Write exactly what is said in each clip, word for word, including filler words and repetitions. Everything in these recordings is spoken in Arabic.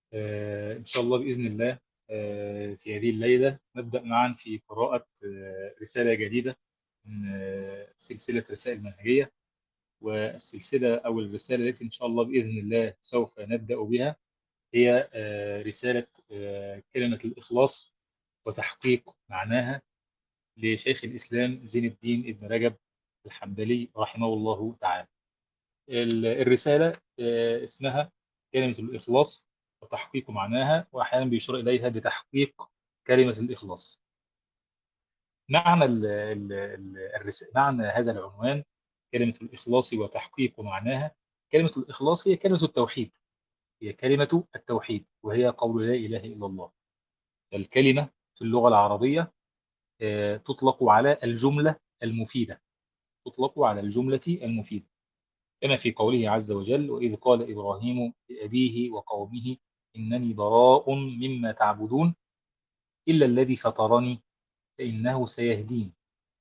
آه، إن شاء الله بإذن الله. آه، في هذه الليلة نبدأ معا في قراءة آه، رسالة جديدة من آه، سلسلة رسائل منهجية. والسلسلة أو الرسالة التي إن شاء الله بإذن الله سوف نبدأ بها هي آه، رسالة آه، كلمة الإخلاص وتحقيق معناها لشيخ الإسلام زين الدين ابن رجب الحنبلي رحمه الله تعالى. ال- الرسالة آه، اسمها كلمة الإخلاص وتحقيق معناها، وأحيانا بيشار إليها بتحقيق كلمة الإخلاص. معنى ال ال ال الرس- معنى هذا العنوان كلمة الإخلاص وتحقيق معناها. كلمة الإخلاص هي كلمة التوحيد، هي كلمة التوحيد، وهي قول لا إله إلا الله. الكلمة في اللغة العربية آه، تطلق على الجملة المفيدة، تطلق على الجملة المفيدة، كما في قوله عز وجل: وإذ قال إبراهيم لأبيه وقومه إنني براء مما تعبدون إلا الذي فطرني فإنه سيهدين،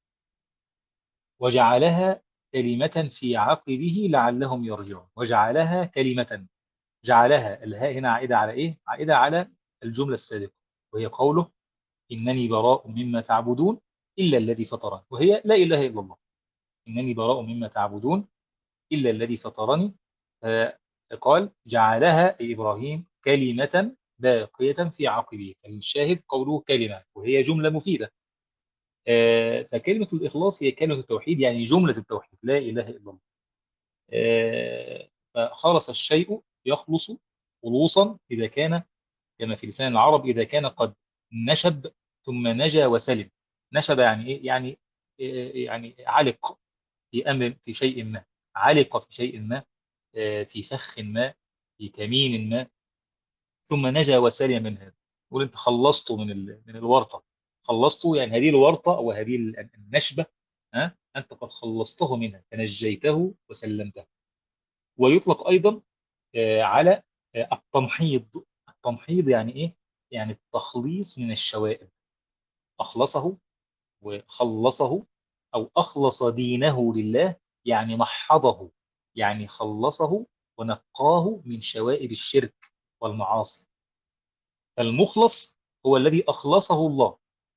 وجعلها كلمة في عقبه لعلهم يرجعون. وجعلها كلمة، جعلها الهاء هنا عائدة على إيه؟ عائدة على الجملة السابقة، وهي قوله إنني براء مما تعبدون إلا الذي فطرني، وهي لا إله إلا الله. إنني براء مما تعبدون إلا الذي فطرني. آه، قال جعلها إبراهيم كلمة باقية في عقبه، الشاهد قوله كلمة وهي جملة مفيدة. آه، فكلمة الإخلاص هي كلمة التوحيد، يعني جملة التوحيد لا إله إلا الله. آه، فخلص الشيء يخلص خلوصا إذا كان كما في لسان العرب، إذا كان قد نشب ثم نجا وسلم. نشب يعني إيه؟ يعني آه، يعني علق في أمر، في شيء ما، علق في شيء ما، آه، في فخ ما، في كمين ما، ثم نجا وسلم من هذا. يقول انت خلصته من ال... من الورطه، خلصته يعني هذه الورطه وهذه ال- النشبه، ها انت قد خلصته منها فنجيته وسلمته. ويطلق ايضا آه، على آه، التمحيض. التمحيض يعني ايه؟ يعني التخليص من الشوائب. اخلصه وخلصه، أو أخلص دينه لله، يعني محضه، يعني خلصه ونقاه من شوائب الشرك والمعاصي. فالمخلص هو الذي أخلصه الله،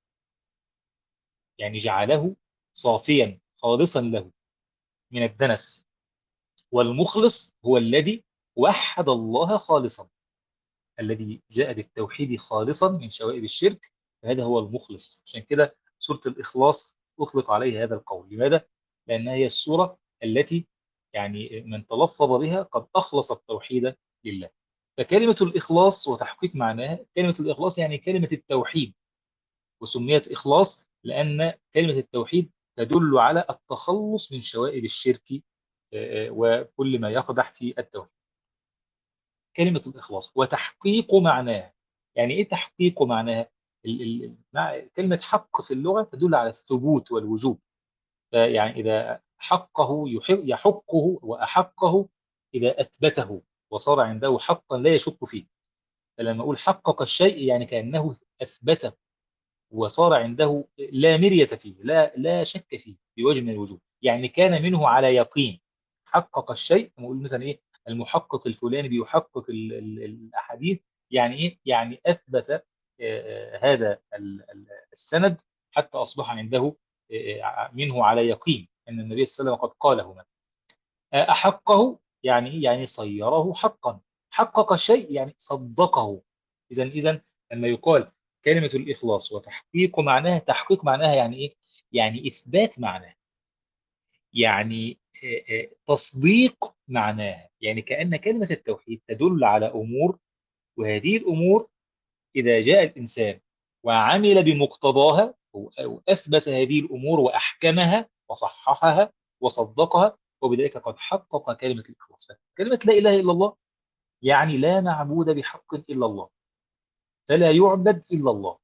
يعني جعله صافيا خالصا له من الدنس. والمخلص هو الذي وحد الله خالصا، الذي جاء بالتوحيد خالصا من شوائب الشرك، فهذا هو المخلص. عشان كده سورة الإخلاص أطلق عليه هذا القول. لماذا؟ لأنها هي السورة التي يعني من تلفظ بها قد أخلص التوحيد لله. فكلمة الإخلاص وتحقيق معناها، كلمة الإخلاص يعني كلمة التوحيد، وسميت إخلاص لأن كلمة التوحيد تدل على التخلص من شوائب الشرك آه، آه، وكل ما يقدح في التوحيد. كلمة الإخلاص وتحقيق معناها. يعني إيه تحقيق معناها؟ ال- ال- مع- كلمة حق في اللغة تدل على الثبوت والوجوب. فيعني إذا حقه يحق يحقه وأحقه إذا أثبته وصار عنده حقا لا يشك فيه. فلما أقول حقق الشيء يعني كأنه أثبته وصار عنده لا مرية فيه، لا لا شك فيه بوجه من الوجوه، يعني كان منه على يقين. حقق الشيء، نقول مثلا ايه؟ المحقق الفلاني بيحقق ال ال الاحاديث، يعني ايه؟ يعني اثبت آه، آه، هذا ال- ال- السند حتى اصبح عنده آه، منه على يقين ان النبي صلى الله عليه وسلم قد قاله. آه، احقه يعني ايه؟ يعني صيره حقا. حقق الشيء يعني صدقه. اذا اذا لما يقال كلمة الإخلاص وتحقيق معناها، تحقيق معناها يعني إيه؟ يعني إثبات معناها، يعني آه، آه، تصديق معناها. يعني كأن كلمة التوحيد تدل على أمور، وهذه الأمور إذا جاء الإنسان وعمل بمقتضاها أو أو أثبت هذه الأمور وأحكمها وصححها وصدقها، وبذلك قد حقق كلمة الإخلاص. كلمة لا إله إلا الله يعني لا معبود بحق إلا الله، فلا يعبد إلا الله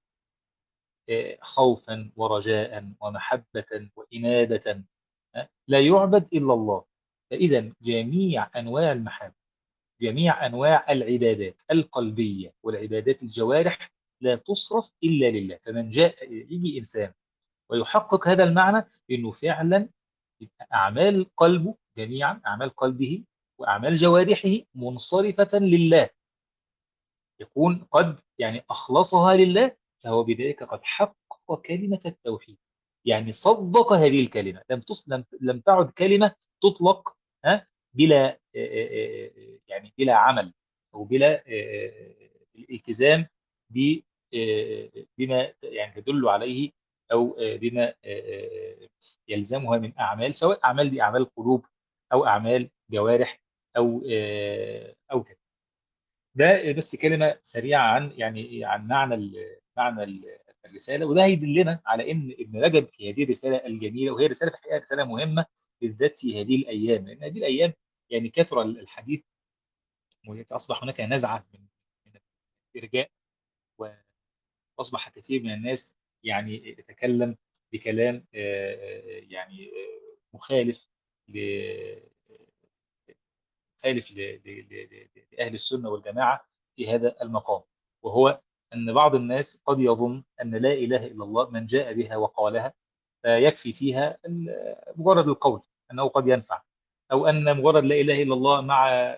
خوفا ورجاء ومحبة وإنابة، لا يعبد إلا الله. فإذا جميع أنواع المحبة، جميع أنواع العبادات القلبية والعبادات الجوارح لا تصرف إلا لله. فمن جاء يجي إنسان ويحقق هذا المعنى، إنه فعلا أعمال قلبه جميعا، أعمال قلبه وأعمال جوارحه منصرفة لله. يكون قد يعني أخلصها لله، فهو بذلك قد حقق كلمة التوحيد. يعني صدق هذه الكلمة، لم تص... لم لم تعد كلمة تطلق ها بلا آه، آه، آه، يعني بلا عمل، أو بلا آه، آه، الالتزام ب آه، بما يعني تدل عليه، أو آه، بما آه، آه، يلزمها من أعمال، سواء أعمال دي أعمال قلوب أو أعمال جوارح أو آه، أو كده. ده بس كلمة سريعة عن يعني عن معنى ال- معنى ال- الرسالة. وده هيدلنا على إن ابن رجب في هذه الرسالة الجميلة، وهي رسالة في الحقيقة رسالة مهمة بالذات في هذه الأيام، لأن هذه الأيام يعني كثر الحديث، وأصبح هناك نزعة من من الإرجاء، وأصبح كثير من الناس يعني يتكلم بكلام آه، آه، يعني آه، مخالف خالف ل- ل- ل- ل- لأهل السنة والجماعة في هذا المقام. وهو أن بعض الناس قد يظن أن لا إله إلا الله من جاء بها وقالها فيكفي فيها ال- مجرد القول أنه قد ينفع، أو أن مجرد لا إله إلا الله مع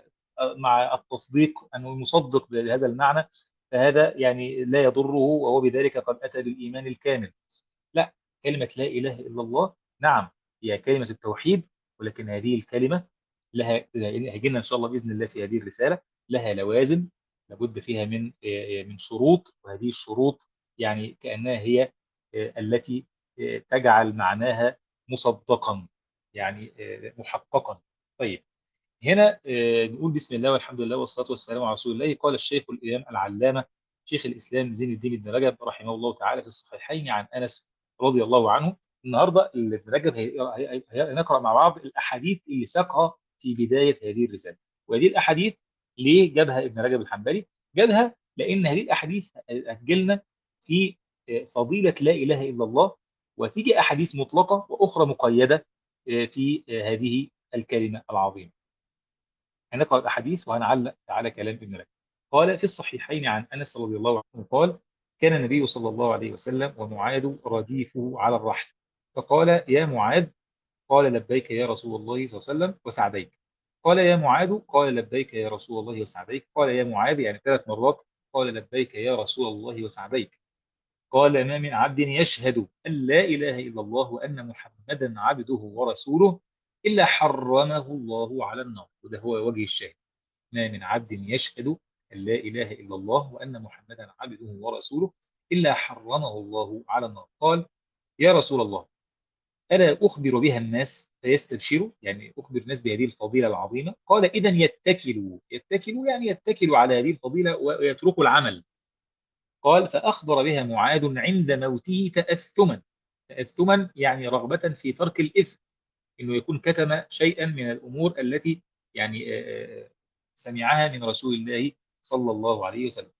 مع التصديق أنه مصدق بهذا المعنى، فهذا يعني لا يضره، وهو بذلك قد أتى بالإيمان الكامل. لا، كلمة لا إله إلا الله نعم هي كلمة التوحيد، ولكن هذه الكلمة لها، هيجي لنا إن شاء الله بإذن الله في هذه الرسالة، لها لوازم لابد فيها من من شروط، وهذه الشروط يعني كأنها هي التي تجعل معناها مصدقا، يعني محققا. طيب، هنا آه، نقول بسم الله والحمد لله والصلاة والسلام على رسول الله. قال الشيخ الإمام العلامة شيخ الإسلام زين الدين بن رجب رحمه الله تعالى في الصحيحين عن أنس رضي الله عنه. النهارده ابن رجب هي- هي- هي- هنقرأ مع بعض الأحاديث اللي ساقها في بداية هذه الرسالة. وهذه الأحاديث ليه جابها ابن رجب الحنبلي؟ جابها لأن هذه الأحاديث هتجيلنا في آه، فضيلة لا إله إلا الله، وتيجي أحاديث مطلقة وأخرى مقيدة آه، في آه، هذه الكلمة العظيمة. هنقرأ الأحاديث وهنعلق على كلام ابن رجب. قال في الصحيحين عن أنس رضي الله عنه قال: كان النبي صلى الله عليه وسلم ومعاذ رديفه على الرحل، فقال: يا معاذ، قال: لبيك يا رسول الله صلى الله عليه وسلم وسعديك. قال: يا معاذ، قال: لبيك يا رسول الله وسعديك. قال: يا معاذ، يعني ثلاث مرات قال: لبيك يا رسول الله وسعديك. قال: ما من عبد يشهد أن لا إله إلا الله وأن محمدا عبده ورسوله إلا حرمه الله على النار. وده هو وجه الشاهد: ما من عبد يشهد أن لا إله إلا الله وأن محمدا عبده ورسوله إلا حرمه الله على النار. قال: يا رسول الله، ألا أخبر بها الناس فيستبشروا؟ يعني أخبر الناس بهذه الفضيلة العظيمة. قال: إذا يتكلوا. يتكلوا يعني يتكلوا على هذه الفضيلة ويتركوا العمل. قال: فأخبر بها معاذ عند موته تأثما. تأثما يعني رغبة في ترك الإثم، انه يكون كتم شيئا من الامور التي يعني آه، آه، سمعها من رسول الله صلى الله عليه وسلم.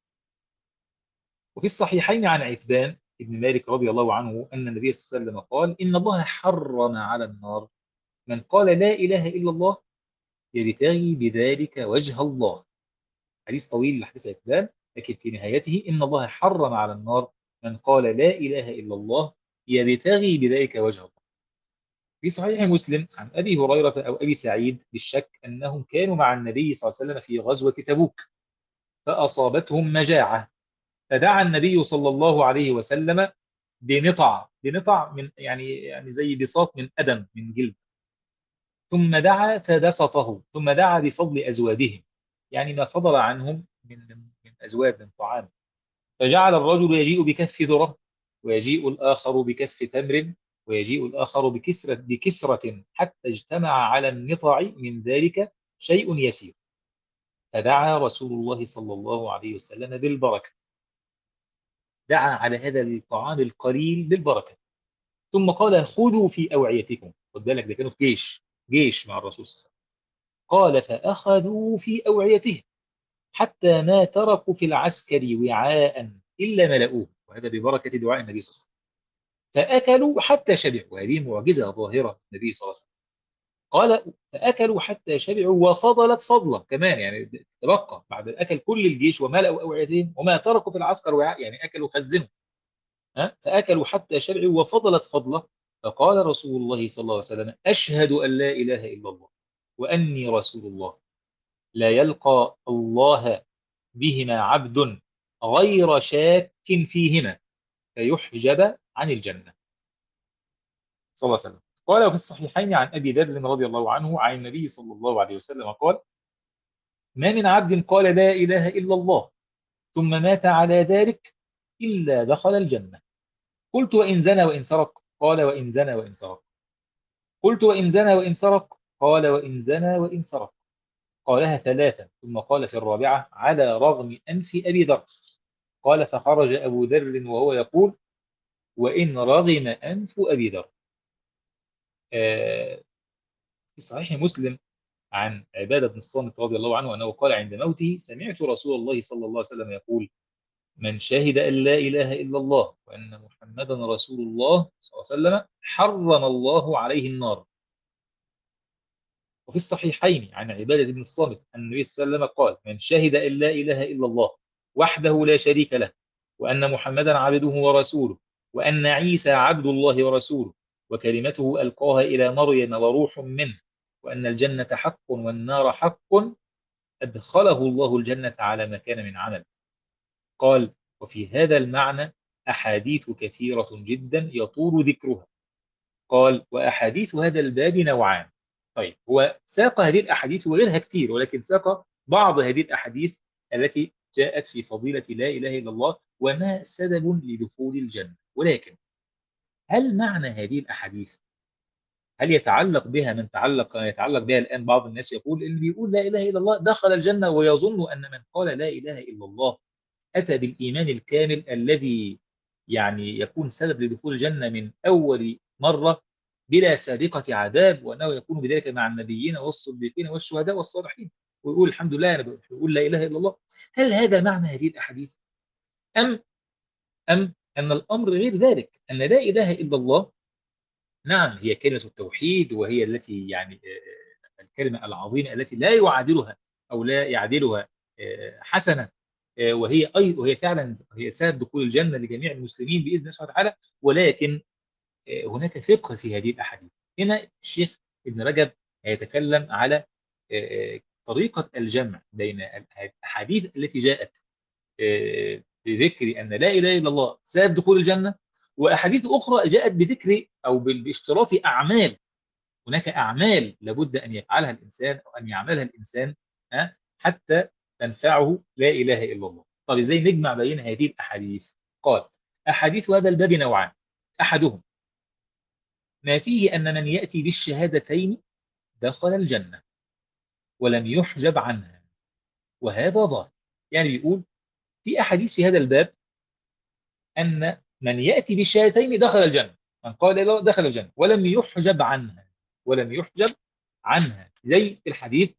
وفي الصحيحين عن عتبان بن مالك رضي الله عنه ان النبي صلى الله عليه وسلم قال: ان الله حرم على النار من قال لا اله الا الله يبتغي بذلك وجه الله. حديث طويل لحديث عتبان، لكن في نهايته ان الله حرم على النار من قال لا اله الا الله يبتغي بذلك وجه الله. في صحيح مسلم عن أبي هريرة أو أبي سعيد بالشك أنهم كانوا مع النبي صلى الله عليه وسلم في غزوة تبوك، فأصابتهم مجاعة، فدعا النبي صلى الله عليه وسلم بنطع بنطع من يعني يعني زي بساط من أدم من جلد، ثم دعا فبسطه، ثم دعا بفضل أزوادهم، يعني ما فضل عنهم من من من أزواد من طعام. فجعل الرجل يجيء بكف ذرة، ويجيء الآخر بكف تمر، ويجيء الآخر بكسرة بكسرة، حتى اجتمع على النطع من ذلك شيء يسير. فدعا رسول الله صلى الله عليه وسلم بالبركة، دعا على هذا الطعام القليل بالبركة، ثم قال: خذوا في أوعيتكم. خد بالك، ده كانوا في جيش جيش مع الرسول صلى الله عليه وسلم. قال: فأخذوا في أوعيتهم حتى ما تركوا في العسكر وعاء إلا ملؤوه. وهذا ببركة دعاء النبي صلى الله عليه وسلم. فأكلوا حتى شبعوا، وهذه معجزة ظاهرة النبي صلى الله عليه وسلم. قال: فأكلوا حتى شبعوا وفضلت فضلة كمان، يعني تبقى بعد الأكل كل الجيش وملأوا أوعيتهم وما تركوا في العسكر وعاء، يعني أكلوا خزنوا. ها؟ فأكلوا حتى شبعوا وفضلت فضلة. فقال رسول الله صلى الله عليه وسلم: أشهد أن لا إله إلا الله وأني رسول الله. لا يلقى الله بهما عبد غير شاك فيهما فيحجب عن الجنة. صلى الله عليه وسلم. قال وفي الصحيحين عن أبي ذر رضي الله عنه عن النبي صلى الله عليه وسلم قال: ما من عبد قال لا إله إلا الله ثم مات على ذلك إلا دخل الجنة. قلت وإن زنى وإن سرق؟ قال وإن زنى وإن سرق. قلت وإن زنى وإن سرق؟ قال وإن زنى وإن سرق. قالها ثلاثة ثم قال في الرابعة: على رغم أنف أبي ذر. قال فخرج أبو ذر وهو يقول: وإن رغم أنف أبي ذر. آه في صحيح مسلم عن عبادة بن الصامت رضي الله عنه أنه قال عند موته: سمعت رسول الله صلى الله عليه وسلم يقول: من شهد أن لا إله إلا الله وأن محمدا رسول الله صلى الله عليه وسلم حرم الله عليه النار. وفي الصحيحين عن عبادة بن الصامت أن النبي صلى الله عليه وسلم قال: من شهد أن لا إله إلا الله وحده لا شريك له وأن محمدا عبده ورسوله وأن عيسى عبد الله ورسوله وكلمته ألقاها إلى مريم وروح منه وأن الجنة حق والنار حق أدخله الله الجنة على ما كان من عمل. قال: وفي هذا المعنى أحاديث كثيرة جدا يطول ذكرها. قال: وأحاديث هذا الباب نوعان. طيب، هو ساق هذه الأحاديث وغيرها كثير، ولكن ساق بعض هذه الأحاديث التي جاءت في فضيلة لا إله إلا الله وما سبب لدخول الجنة. ولكن هل معنى هذه الأحاديث هل يتعلق بها من تعلق يتعلق بها الآن؟ بعض الناس يقول اللي بيقول لا إله إلا الله دخل الجنة، ويظن أن من قال لا إله إلا الله أتى بالإيمان الكامل الذي يعني يكون سبب لدخول الجنة من أول مرة بلا سابقة عذاب، وأنه يكون بذلك مع النبيين والصديقين والشهداء والصالحين، ويقول الحمد لله أنا بقول لا إله إلا الله. هل هذا معنى هذه الأحاديث؟ أم أم أن الأمر غير ذلك، أن لا إله إلا الله نعم هي كلمة التوحيد، وهي التي يعني آه، الكلمة العظيمة التي لا يعادلها أو لا يعدلها آه، حسنة، آه، وهي أي وهي فعلا هي سبب دخول الجنة لجميع المسلمين بإذن الله سبحانه وتعالى. ولكن آه، هناك فقه في هذه الأحاديث. هنا الشيخ ابن رجب يتكلم على آه، آه، طريقة الجمع بين الأحاديث التي جاءت آه، بذكر أن لا إله إلا الله سبب دخول الجنة، وأحاديث أخرى جاءت بذكر أو باشتراط أعمال. هناك أعمال لابد أن يفعلها الإنسان أو أن يعملها الإنسان ها، حتى تنفعه لا إله إلا الله. طب إزاي نجمع بين هذه الأحاديث؟ قال: أحاديث هذا الباب نوعان. أحدهم ما فيه أن من يأتي بالشهادتين دخل الجنة ولم يحجب عنها، وهذا ظاهر. يعني بيقول في أحاديث في هذا الباب أن من يأتي بالشهادتين دخل الجنة، من قال لا إله إلا الله دخل الجنة ولم يحجب عنها، ولم يحجب عنها زي الحديث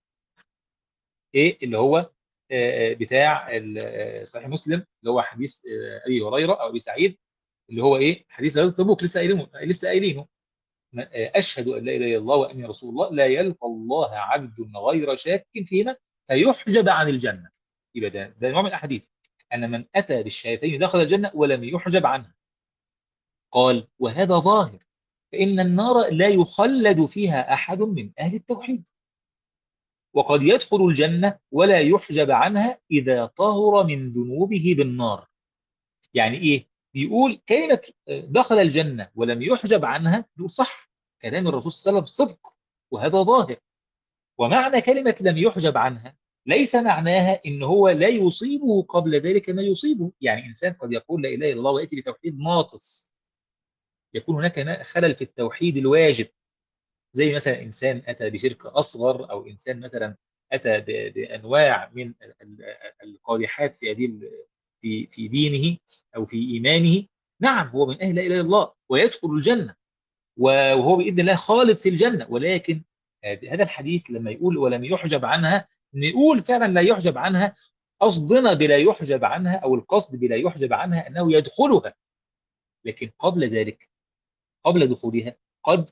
ايه اللي هو آه، آه، بتاع ال- آه، صحيح مسلم، اللي هو حديث آه، ابي هريره او ابي سعيد، اللي هو ايه حديث غزوه تبوك، لسه قايلينه لسه قايلينه م- آه، اشهد ان لا اله الا الله واني رسول الله لا يلقى الله عبد غير شاك فيهما فيحجب عن الجنه. يبقى ده ده نوع من الاحاديث ان من اتى بالشهادتين دخل الجنه ولم يحجب عنها. قال: وهذا ظاهر، فان النار لا يخلد فيها احد من اهل التوحيد، وقد يدخل الجنة ولا يحجب عنها إذا طهر من ذنوبه بالنار. يعني إيه؟ بيقول كلمة دخل الجنة ولم يحجب عنها، بيقول صح، كلام الرسول صلى الله عليه وسلم صدق، وهذا ظاهر. ومعنى كلمة لم يحجب عنها ليس معناها إن هو لا يصيبه قبل ذلك ما يصيبه. يعني إنسان قد يقول لا إله إلا الله ويأتي بتوحيد ناقص، يكون هناك خلل في التوحيد الواجب، زي مثلا انسان اتى بشرك اصغر، او انسان مثلا اتى ب- بانواع من ال- ال- القادحات في هذه ال- في في دينه او في ايمانه. نعم هو من اهل لا اله الا الله ويدخل الجنه، وهو باذن الله خالد في الجنه. ولكن هذا الحديث لما يقول ولم يحجب عنها، نقول فعلا لا يحجب عنها، قصدنا بلا يحجب عنها او القصد بلا يحجب عنها انه يدخلها، لكن قبل ذلك قبل دخولها قد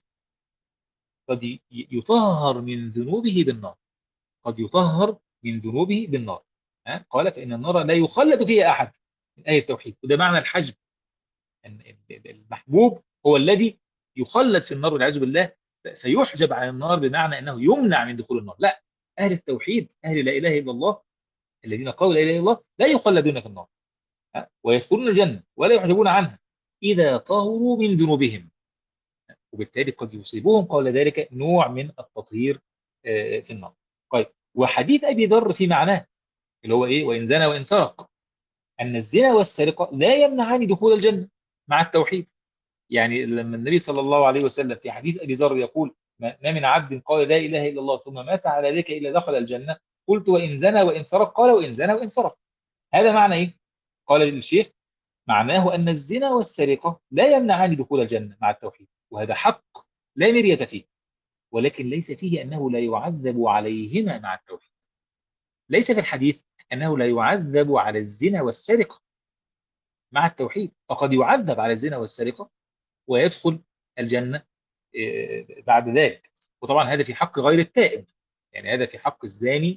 قد ي- يطهر من ذنوبه بالنار، قد يطهر من ذنوبه بالنار. ها؟ قال: فإن النار لا يخلد فيها أحد من أهل التوحيد. وده معنى الحجب، أن المحبوب هو الذي يخلد في النار والعياذ بالله، فيحجب عن النار بمعنى أنه يمنع من دخول النار. لا، أهل التوحيد أهل لا إله إلا الله الذين قالوا لا اله الا الله لا يخلدون في النار، ويدخلون الجنه ولا يحجبون عنها اذا طهروا من ذنوبهم، وبالتالي قد يصيبهم قبل ذلك نوع من التطهير في النار. طيب، وحديث ابي ذر في معناه اللي هو ايه؟ وان زنى وان سرق، ان الزنا والسرقه لا يمنعان دخول الجنه مع التوحيد. يعني لما النبي صلى الله عليه وسلم في حديث ابي ذر يقول ما من عبد قال لا اله الا الله ثم مات على ذلك الا دخل الجنه، قلت وان زنى وان سرق؟ قال وان زنى وان سرق. هذا معنى ايه؟ قال الشيخ معناه ان الزنا والسرقه لا يمنعان دخول الجنه مع التوحيد، وهذا حق لا مريه فيه، ولكن ليس فيه انه لا يعذب عليهما مع التوحيد. ليس في الحديث انه لا يعذب على الزنا والسرقه مع التوحيد، فقد يعذب على الزنا والسرقه ويدخل الجنه بعد ذلك. وطبعا هذا في حق غير التائب، يعني هذا في حق الزاني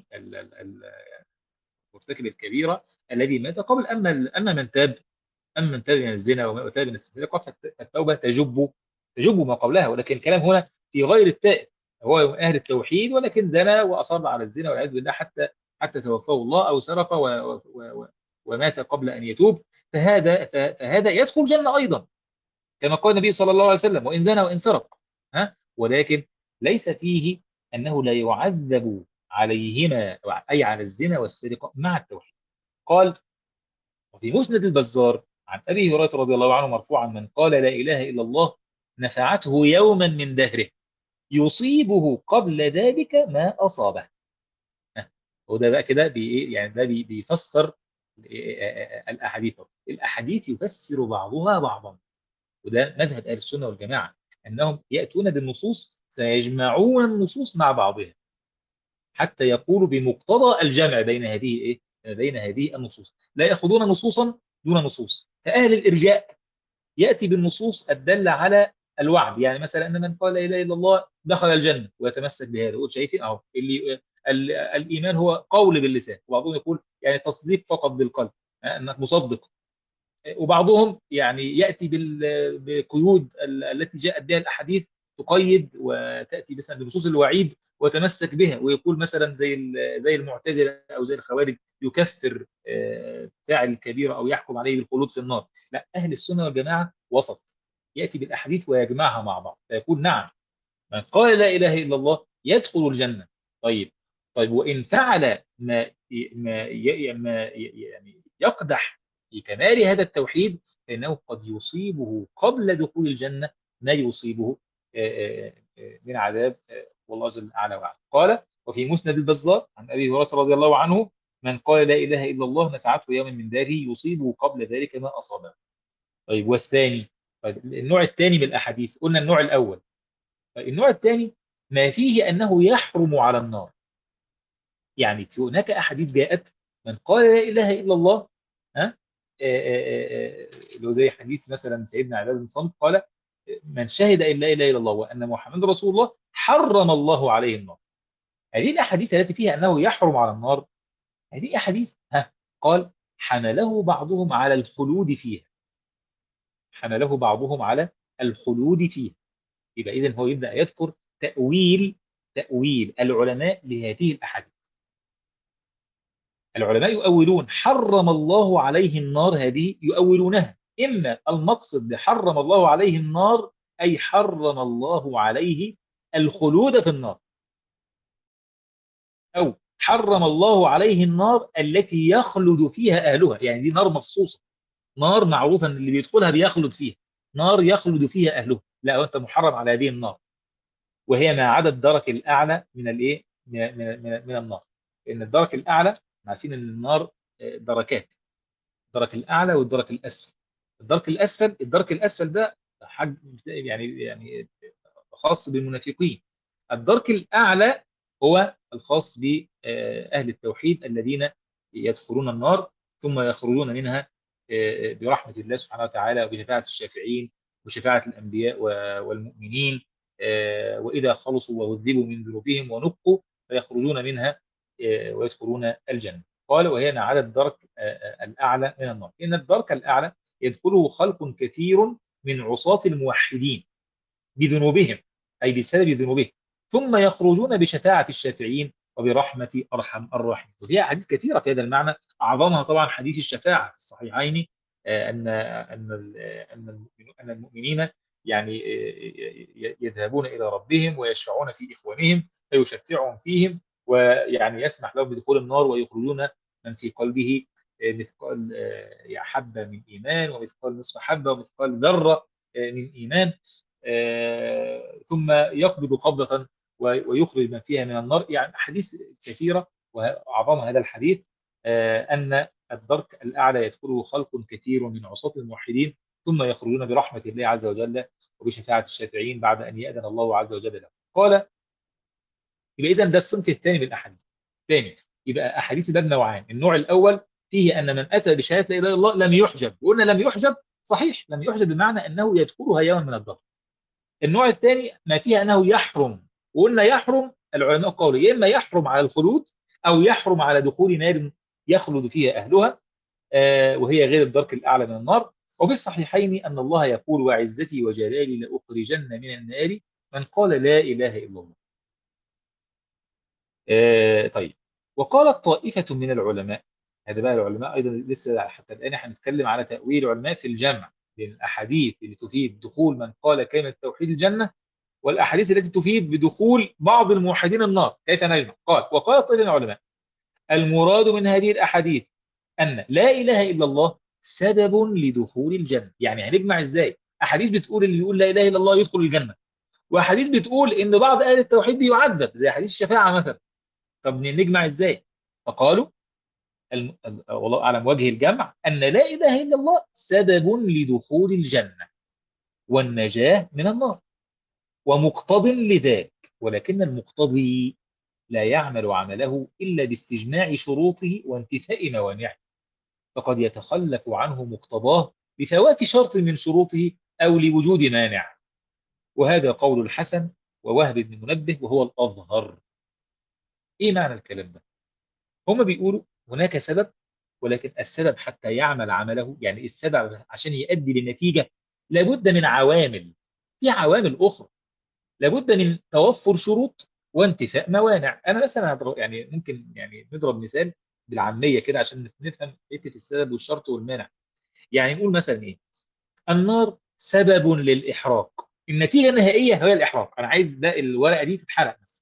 المرتكب الكبيره الذي مات قبل. اما اما من تاب، اما من تاب من الزنا وتاب من السرقه فالتوبه تجب تجب ما قبلها. ولكن الكلام هنا في غير التائب، هو من اهل التوحيد ولكن زنى واصر على الزنا والعياذ بالله حتى حتى توفاه الله، او سرق و و و ومات قبل ان يتوب، فهذا فهذا يدخل الجنه ايضا، كما قال النبي صلى الله عليه وسلم وان زنى وان سرق. ها، ولكن ليس فيه انه لا يعذب عليهما، اي على الزنا والسرقه مع التوحيد. قال وفي مسند البزار عن ابي هريره رضي الله عنه مرفوعا من قال لا اله الا الله نفعته يوما من دهره يصيبه قبل ذلك ما اصابه. وده بقى كده بي يعني ده بي بيفسر الاحاديث. الاحاديث يفسر بعضها بعضا، وده مذهب اهل السنه والجماعه، انهم ياتون بالنصوص فيجمعون النصوص مع بعضها حتى يقولوا بمقتضى الجمع بين هذه ايه؟ بين هذه النصوص. لا ياخذون نصوصا دون نصوص. فاهل الارجاء ياتي بالنصوص الداله على الوعد، يعني مثلا ان من قال لا اله الا الله دخل الجنه ويتمسك بهذا، يقول شايفين اهو اللي ال- الايمان هو قول باللسان، وبعضهم يقول يعني تصديق فقط بالقلب، انك مصدق. وبعضهم يعني ياتي بال- بقيود ال- التي جاءت بها الاحاديث، تقيد وتاتي مثلا بنصوص الوعيد وتمسك بها، ويقول مثلا زي ال- زي المعتزله او زي الخوارج يكفر آه، فاعل الكبيره او يحكم عليه بالخلود في النار. لا، اهل السنه والجماعه وسط، ياتي بالاحاديث ويجمعها مع بعض فيقول نعم من قال لا اله الا الله يدخل الجنه. طيب، طيب وان فعل ما ما ي- ما ي- يعني يقدح في كمال هذا التوحيد فانه قد يصيبه قبل دخول الجنه ما يصيبه آه، آه، آه، من عذاب، آه، والله جل اعلى واعلم. قال وفي مسند البزار عن ابي هريره رضي الله عنه من قال لا اله الا الله نفعته يوما من داره يصيبه قبل ذلك ما اصابه. طيب والثاني؟ طيب النوع الثاني من الاحاديث، قلنا النوع الاول. النوع الثاني ما فيه أنه يحرم على النار. يعني في هناك أحاديث جاءت من قال لا إله إلا الله، ها آه، آه، آه، اللي هو زي حديث مثلا سيدنا عباد بن صامت قال من شهد أن لا إله إلا الله وأن محمد رسول الله حرم الله عليه النار. هذه الأحاديث التي فيها أنه يحرم على النار، هذه أحاديث ها قال حمله بعضهم على الخلود فيها، حمله بعضهم على الخلود فيها. يبقى إذن هو يبدأ يذكر تأويل تأويل العلماء لهذه الأحاديث. العلماء يؤولون حرم الله عليه النار، هذه يؤولونها إما المقصد بحرم الله عليه النار أي حرم الله عليه الخلود في النار، أو حرم الله عليه النار التي يخلد فيها أهلها، يعني دي نار مخصوصة، نار معروفة أن اللي بيدخلها بيخلد فيها، نار يخلد فيها أهلها. لا، أنت محرم على هذه النار، وهي ما عدا الدرك الاعلى من الايه؟ من من من النار. لان الدرك الاعلى عارفين ان النار آه، دركات، الدرك الاعلى والدرك الاسفل. الدرك الاسفل الدرك الاسفل ده حاج يعني يعني خاص بالمنافقين. الدرك الاعلى هو الخاص باهل التوحيد الذين يدخلون النار ثم يخرجون منها آه، برحمه الله سبحانه وتعالى وبشفاعه الشافعين وشفاعه الانبياء والمؤمنين، آه، واذا خلصوا وهذبوا من ذنوبهم ونقوا فيخرجون منها آه، ويدخلون الجنه. قال وهي ما عدا الدرك آه، آه، الاعلى من النار، ان الدرك الاعلى يدخله خلق كثير من عصاة الموحدين بذنوبهم، أي بسبب ذنوبهم، ثم يخرجون بشفاعة الشافعين وبرحمتي أرحم الراحمين. وفيها أحاديث كثيرة في هذا المعنى، أعظمها طبعا حديث الشفاعة في الصحيحين، آه، أن أن أن المؤمنين أن المؤمنين يعني آه، يذهبون إلى ربهم ويشفعون في إخوانهم فيشفعهم فيهم، ويعني يسمح لهم بدخول النار ويخرجون من في قلبه آه، مثقال آه، يعني حبة من إيمان، ومثقال نصف حبة، ومثقال ذرة آه، من إيمان، آه، ثم يقبض قبضة ويخرج من فيها من النار. يعني أحاديث كثيرة، وأعظم هذا الحديث آه، أن الدرك الأعلى يدخله خلق كثير من عصاة الموحدين، ثم يخرجون برحمة الله عز وجل وبشفاعة الشافعين بعد أن يأذن الله عز وجل لهم. قال يبقى إذا ده الصنف الثاني من الأحاديث. ثاني يبقى أحاديث الباب نوعان. النوع الأول فيه أن من أتى بشهادة لا إله إلا الله لم يحجب، وقلنا لم يحجب صحيح، لم يحجب بمعنى أنه يدخلها يوما من الدهر. النوع الثاني ما فيها أنه يحرم، وقلنا يحرم العلماء قالوا يا إما يحرم على الخلود أو يحرم على دخول نار يخلد فيها أهلها، آه، وهي غير الدرك الأعلى من النار. وفي الصحيحين أن الله يقول وعزتي وجلالي لأخرجن من النار من قال لا إله إلا الله. آه، طيب، وقالت طائفة من العلماء، هذا بقى العلماء أيضا لسه حتى الآن هنتكلم على تأويل العلماء في الجمع بين الأحاديث اللي تفيد دخول من قال كلمة توحيد الجنة، والأحاديث التي تفيد بدخول بعض الموحدين النار. كيف نجمع؟ قال وقال طائفة من العلماء المراد من هذه الأحاديث أن لا إله إلا الله سبب لدخول الجنة. يعني هنجمع إزاي؟ أحاديث بتقول اللي يقول لا إله إلا الله يدخل الجنة، وأحاديث بتقول إن بعض أهل التوحيد بيعذب زي حديث الشفاعة مثلا. طب نجمع إزاي؟ فقالوا الم... والله أعلم وجه الجمع أن لا إله إلا الله سبب لدخول الجنة والنجاة من النار ومقتض لذلك، ولكن المقتضي لا يعمل عمله إلا باستجماع شروطه وانتفاء موانعه، فقد يتخلف عنه مقتضاه لفوات شرط من شروطه أو لوجود مانع. وهذا قول الحسن ووهب بن منبه وهو الأظهر. إيه معنى الكلام ده؟ هم بيقولوا هناك سبب، ولكن السبب حتى يعمل عمله، يعني السبب عشان يؤدي للنتيجة لابد من عوامل، في عوامل أخرى، لابد من توفر شروط وانتفاء موانع. أنا مثلا هضرب يعني ممكن يعني نضرب مثال بالعامية كده عشان نفهم حتة السبب والشرط والمانع. يعني نقول مثلا إيه؟ النار سبب للإحراق، النتيجة النهائية هي الإحراق، أنا عايز ده الورقة دي تتحرق مثلا،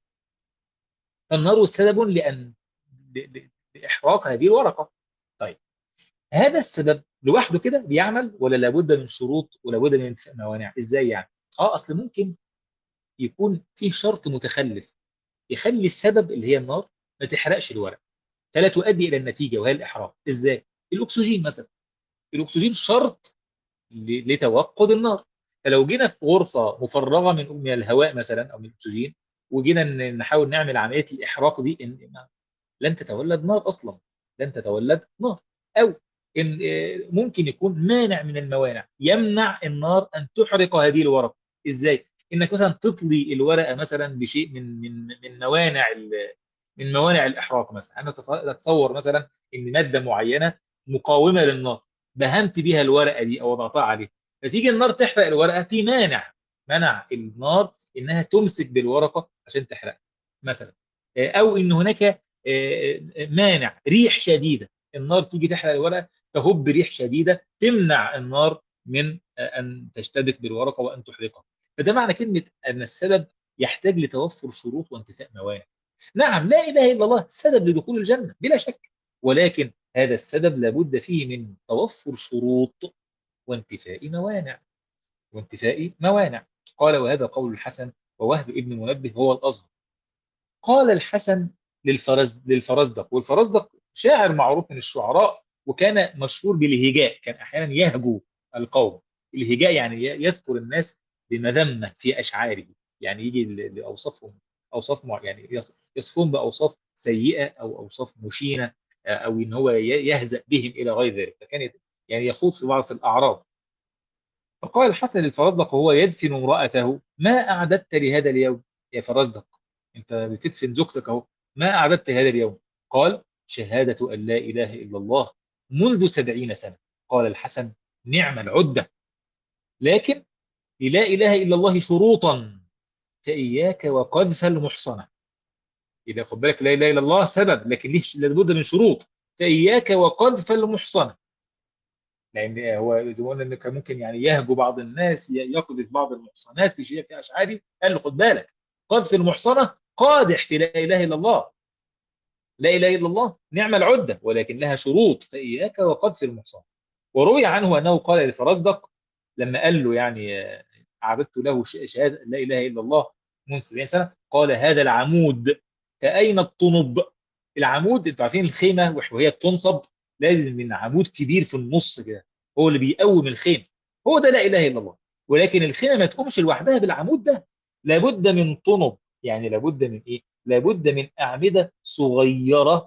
فالنار سبب لأن ل- ل- لإحراق هذه الورقة. طيب هذا السبب لوحده كده بيعمل ولا لابد من شروط ولابد من انتفاء موانع؟ ازاي يعني؟ اه اصل ممكن يكون فيه شرط متخلف يخلي السبب اللي هي النار ما تحرقش الورق فلا تؤدي الى النتيجه وهي الاحراق. ازاي؟ الاكسجين مثلا، الاكسجين شرط ل- لتوقد النار. فلو جينا في غرفه مفرغه من من الهواء مثلا او من الاكسجين، وجينا ن- نحاول نعمل عمليه الاحراق دي، إن لن تتولد نار اصلا، لن تتولد نار. او ان آه، ممكن يكون مانع من الموانع يمنع النار ان تحرق هذه الورقه. ازاي؟ انك مثلا تطلي الورقه مثلا بشيء من من من موانع ال- من موانع الاحراق. مثلا انا تت- اتصور مثلا ان ماده معينه مقاومه للنار دهنت بيها الورقه دي او وضعتها عليها، فتيجي النار تحرق الورقه، في مانع منع النار انها تمسك بالورقه عشان تحرقها مثلا. آه، او ان هناك آه، مانع ريح شديده، النار تيجي تحرق الورقه تهب ريح شديده تمنع النار من آه، ان تشتبك بالورقه وان تحرقها. فده معنى كلمه ان السبب يحتاج لتوفر شروط وانتفاء موانع. نعم لا اله الا الله سبب لدخول الجنه بلا شك، ولكن هذا السبب لابد فيه من توفر شروط وانتفاء موانع، وانتفاء موانع. قال وهذا قول الحسن ووهب ابن منبه هو الأظهر. قال الحسن للفرز للفرزدق، والفرزدق شاعر معروف من الشعراء وكان مشهور بالهجاء، كان احيانا يهجو القوم. الهجاء يعني ي- يذكر الناس بمذمه في اشعاره، يعني يجي ل- لاوصافهم، اوصاف مع- يعني يص- يصفهم باوصاف سيئه او اوصاف مشينه، آه، او ان هو ي- يهزأ بهم الى غير ذلك، فكان يت- يعني يخوض في بعض الاعراض. فقال الحسن للفرزدق وهو يدفن امرأته ما أعددت لهذا اليوم يا فرزدق؟ أنت بتدفن زوجتك أهو، ما أعددت لهذا اليوم؟ قال شهادة أن لا إله إلا الله منذ سبعين سنة. قال الحسن نعم العدة، لكن للا إله إلا الله شروطا فإياك وقذف المحصنة. إذا خد بالك لا إله إلا الله سبب، لكن ليه لابد من شروط. فإياك وقذف المحصنة، لأن هو زي ما قلنا إن كان ممكن يعني يهجو بعض الناس، ي- يقذف بعض المحصنات في شيء في أشعاري. قال له خد بالك، قذف المحصنة قادح في لا إله إلا الله. لا إله إلا الله نعم العدة، ولكن لها شروط، فإياك وقذف المحصنة. وروي عنه أنه قال لفرزدق لما قال له يعني آه، أعددت له ش- شهادة لا إله إلا الله منذ سبعين سنة، قال هذا العمود فأين الطنب؟ العمود أنتوا عارفين الخيمة وهي بتنصب لازم من عمود كبير في النص كده، هو اللي بيقوم الخيمة، هو ده لا إله إلا الله. ولكن الخيمة ما تقومش لوحدها بالعمود ده، لابد من طنب. يعني لابد من إيه؟ لابد من أعمدة صغيرة،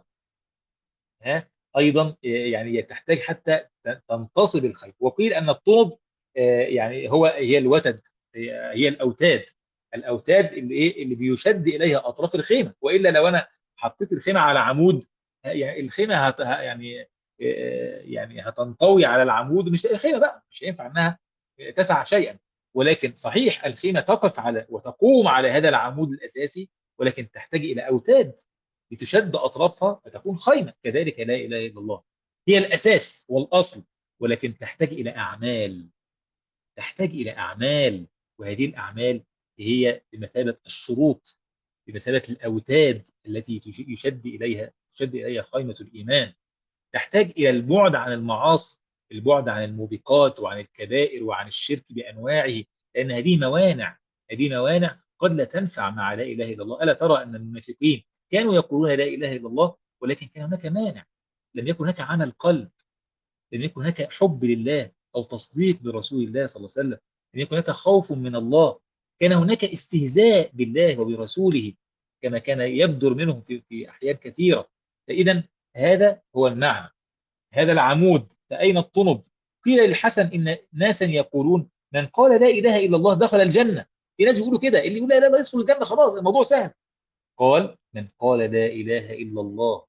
ها، ايضا يعني تحتاج حتى تنتصب الخيل. وقيل ان الطرب آه، يعني هو هي الوتد، هي هي الاوتاد، الاوتاد اللي ايه اللي بيشد اليها اطراف الخيمه. والا لو انا حطيت الخيمه على عمود، يعني الخيمه هت يعني آه، يعني هتنطوي على العمود، مش الخيمه بقى مش هينفع انها تسع شيئا. ولكن صحيح الخيمه تقف على وتقوم على هذا العمود الاساسي، ولكن تحتاج الى اوتاد لتشد اطرافها فتكون خيمه. كذلك لا اله الا الله هي الاساس والاصل، ولكن تحتاج الى اعمال، تحتاج الى اعمال. وهذه الاعمال هي بمثابه الشروط، بمثابه الاوتاد التي يشد اليها تشد اليها خيمه الايمان. تحتاج الى البعد عن المعاصي، البعد عن الموبقات وعن الكبائر وعن الشرك بانواعه، لان هذه موانع، هذه موانع قد لا تنفع مع لا اله الا الله. الا ترى ان المنافقين كانوا يقولون لا اله الا الله، ولكن كان هناك مانع، لم يكن هناك عمل قلب، لم يكن هناك حب لله او تصديق برسول الله صلى الله عليه وسلم، لم يكن هناك خوف من الله، كان هناك استهزاء بالله وبرسوله كما كان يبدر منهم في في احيان كثيره. فاذا هذا هو المعنى، هذا العمود. فأين الطنب؟ قيل للحسن إن ناسا يقولون من قال لا إله إلا الله دخل الجنة. في ناس بيقولوا كده، اللي يقول لا إله إلا الله يدخل الجنة، خلاص الموضوع سهل. قال من قال لا إله إلا الله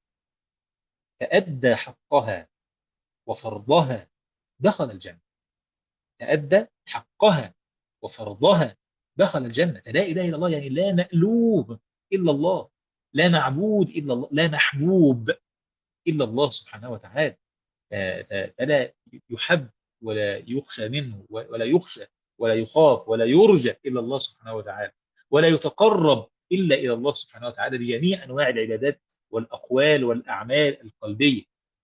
فأدى حقها وفرضها دخل الجنة. فأدى حقها وفرضها دخل الجنة. فلا إله إلا الله يعني لا مألوه إلا الله، لا معبود إلا الله، لا محبوب إلا الله سبحانه وتعالى. فلا يحب ولا يخشى منه، ولا يخشى ولا يخاف ولا يرجى إلا الله سبحانه وتعالى، ولا يتقرب إلا إلى الله سبحانه وتعالى بجميع أنواع العبادات والأقوال والأعمال القلبية.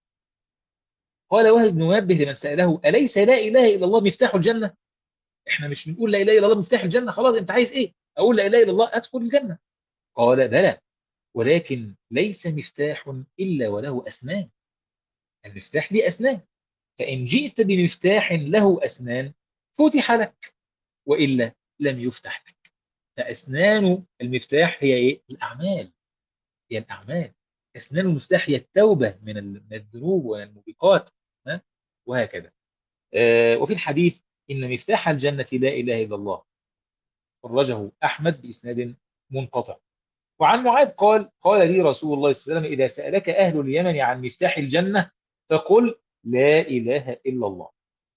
قال وهب بن منبه لمن سأله أليس لا إله إلا الله مفتاح الجنة؟ إحنا مش بنقول لا إله إلا الله مفتاح الجنة، خلاص أنت عايز إيه؟ أقول لا إله إلا الله أدخل الجنة. قال بلى، ولكن ليس مفتاح إلا وله أسنان. المفتاح ليه أسنان، فإن جئت بمفتاح له أسنان فتح لك، وإلا لم يفتح لك. فأسنان المفتاح هي إيه؟ الأعمال، هي الأعمال. أسنان المفتاح هي التوبة من ال- من الذنوب ومن الموبقات، ها؟ وهكذا. آه وفي الحديث إن مفتاح الجنة لا إله إلا الله، خرجه أحمد بإسناد منقطع. وعن معاذ قال قال لي رسول الله صلى الله عليه وسلم إذا سألك أهل اليمن عن مفتاح الجنة فقل لا إله إلا الله.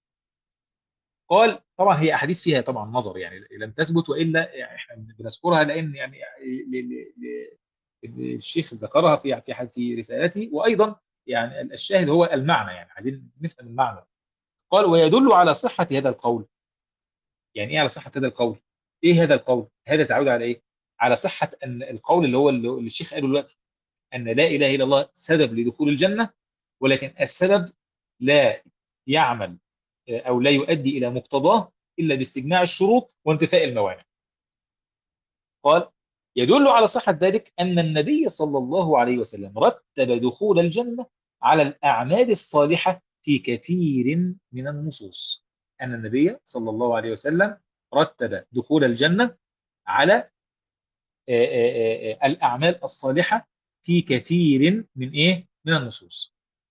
قال طبعا هي احاديث فيها طبعا نظر، يعني لم تثبت، والا يعني احنا بنذكرها لان يعني ل- ل- ل- الشيخ ذكرها في في في رسالته. وايضا يعني الشاهد هو المعنى، يعني عايزين نفهم المعنى. قال ويدل على صحة هذا القول. يعني ايه على صحة هذا القول؟ ايه هذا القول؟ هذا تعود على ايه؟ على صحة ان القول اللي هو اللي الشيخ قاله دلوقتي، ان لا اله الا الله سبب لدخول الجنة، ولكن السبب لا يعمل او لا يؤدي الى مقتضاه الا باستجماع الشروط وانتفاء الموانع. قال يدل على صحة ذلك أن النبي صلى الله عليه وسلم رتب دخول الجنة على الأعمال الصالحة في كثير من النصوص. أن النبي صلى الله عليه وسلم رتب دخول الجنة على آه، آه، آه، الأعمال الصالحة في كثير من إيه؟ من النصوص.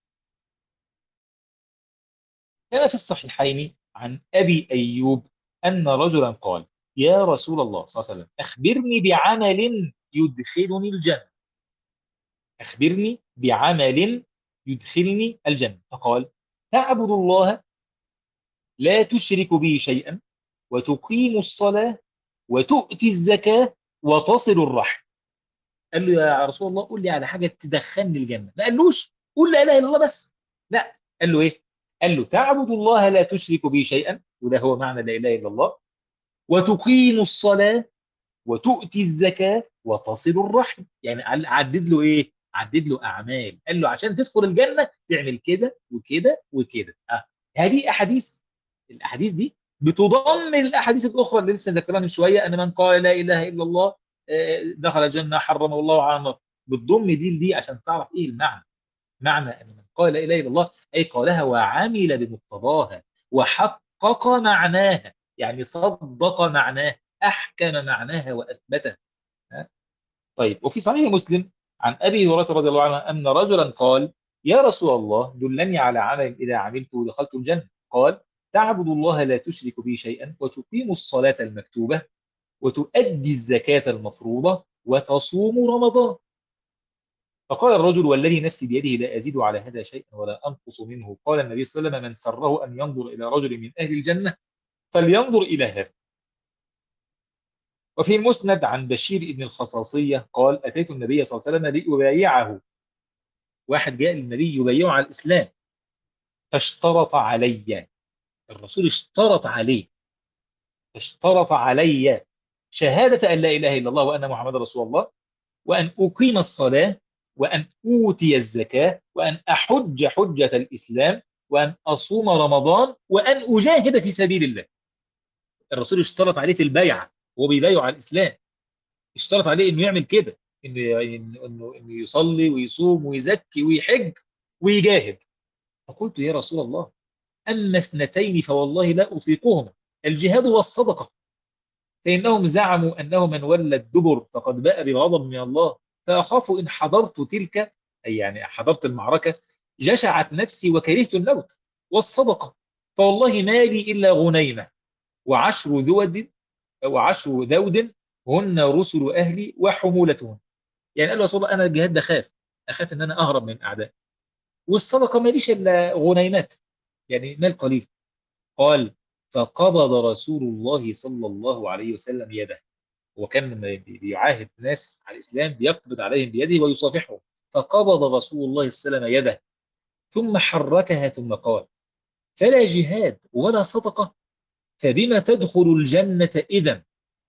كما في الصحيحين عن أبي أيوب أن رجلا قال يا رسول الله صلى الله عليه وسلم أخبرني بعمل يدخلني الجنة، أخبرني بعمل يدخلني الجنة. فقال تعبد الله لا تشرك به شيئا وتقيم الصلاة وتؤتي الزكاة وتصل الرحم. قال له يا رسول الله قول لي على حاجه تدخلني الجنه، ما قالوش قول لا اله الا الله بس، لا قال له ايه؟ قال له تعبد الله لا تشرك به شيئا، وده هو معنى لا اله الا الله، وتقيم الصلاه وتؤتي الزكاه وتصل الرحم. يعني عدد له ايه؟ عدد له اعمال، قال له عشان تدخل الجنه تعمل كده وكده وكده. اه هذه احاديث، الاحاديث دي بتضمن الاحاديث الاخرى اللي لسه ذكرناها من شويه، ان من قال لا اله الا الله آه، دخل الجنه حرمه الله على النار. بتضم دي لدي عشان تعرف ايه المعنى. معنى ان من قال لا اله الا الله اي قالها وعمل بمقتضاها وحقق معناها، يعني صدق معناها، احكم معناها واثبتها. ها؟ طيب، وفي صحيح مسلم عن ابي هريره رضي الله عنه ان رجلا قال يا رسول الله دلني على عمل اذا عملته دخلت الجنه. قال تعبد الله لا تشرك به شيئا وتقيم الصلاه المكتوبه وتؤدي الزكاه المفروضه وتصوم رمضان. فقال الرجل والذي نفسي بيده لا أزيد على هذا شيئا ولا أنقص منه. قال النبي صلى الله عليه وسلم من سره أن ينظر إلى رجل من أهل الجنة فلينظر إلى هذا. وفي المسند عن بشير بن الخصاصية قال أتيت النبي صلى الله عليه وسلم لأبايعه. واحد جاء للنبي يبايعه على الإسلام فاشترط علي، الرسول اشترط عليه، اشترط علي شهادة أن لا إله إلا الله وأن محمد رسول الله، وأن أقيم الصلاة، وأن أوتي الزكاة، وأن أحج حجة الإسلام، وأن أصوم رمضان، وأن أجاهد في سبيل الله. الرسول اشترط عليه في البيعة، هو بيبايع على الإسلام، اشترط عليه إنه يعمل كده، إنه إنه إنه إنه يصلي ويصوم ويزكي ويحج ويجاهد. فقلت يا رسول الله أما اثنتين فوالله لا أطيقهما، الجهاد والصدقة، فإنهم زعموا أنه من ولى الدبر فقد باء بغضب من الله، فأخاف إن حضرت تلك، أي يعني حضرت المعركة، جشعت نفسي وكرهت الموت. والصدقة فوالله ما لي إلا غنيمة وعشر ذود وعشر ذود هن رسل أهلي وحمولتهم. يعني قال له رسول الله أنا الجهاد ده خاف، أخاف إن أنا أهرب من أعداء، والصدقة ما ليش إلا غنيمات، يعني مال قليل. قال فقبض رسول الله صلى الله عليه وسلم يده، وكان لما بي- بيعاهد ناس على الإسلام بيقبض عليهم بيده ويصافحهم. فقبض رسول الله صلى الله عليه وسلم يده ثم حركها ثم قال فلا جهاد ولا صدقة فبما تدخل الجنة إذا.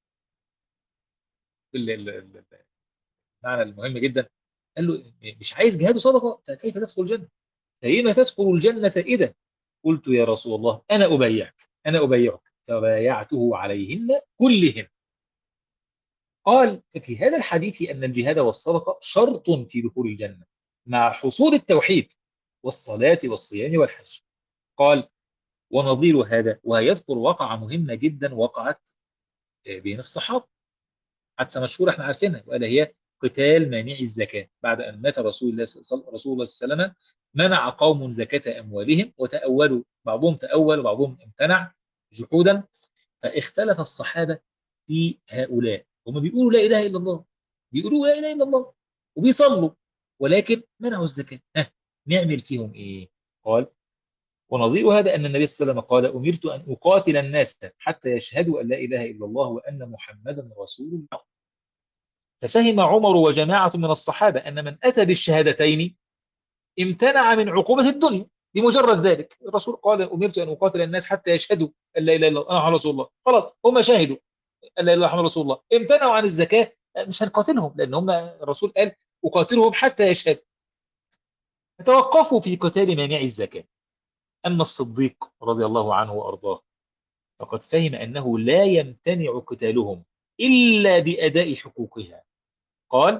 ال- ال- ال- المعنى المهم جدا، قال له مش عايز جهاد وصدقة فكيف تدخل الجنة؟ فبما تدخل الجنة إذا. قلت يا رسول الله أنا أبايعك، أنا أبايعك، فبايعته عليهن كلهن. قال ففي هذا الحديث أن الجهاد والصدقة شرط في دخول الجنة مع حصول التوحيد والصلاة والصيام والحج. قال ونظير هذا، ويذكر واقعة مهمة جدا وقعت بين الصحابة، حادثة مشهورة احنا عارفينها، ولا هي قتال مانعي الزكاة. بعد أن مات رسول الله صلى رسول الله صلى الله عليه وسلم منع قوم زكاة أموالهم وتأولوا، بعضهم تأول وبعضهم امتنع جحودا. فاختلف الصحابة في هؤلاء، هم بيقولوا لا إله إلا الله، بيقولوا لا إله إلا الله وبيصلوا، ولكن منعوا الزكاة، ها نعمل فيهم إيه؟ قال ونظير هذا أن النبي صلى الله عليه وسلم قال أمرت أن أقاتل الناس حتى يشهدوا أن لا إله إلا الله وأن محمدا رسول الله. ففهم عمر وجماعة من الصحابة أن من أتى بالشهادتين امتنع من عقوبة الدنيا بمجرد ذلك. الرسول قال أمرت أن أقاتل الناس حتى يشهدوا أن لا إله إلا الله أنا رسول الله، خلاص هم شهدوا أن لا إله إلا الله محمد رسول الله، امتنعوا عن الزكاة، مش هنقاتلهم لأن هم الرسول قال أقاتلهم حتى يشهدوا. فتوقفوا في قتال مانع الزكاة. أما الصديق رضي الله عنه وأرضاه فقد فهم أنه لا يمتنع قتالهم إلا بأداء حقوقها. قال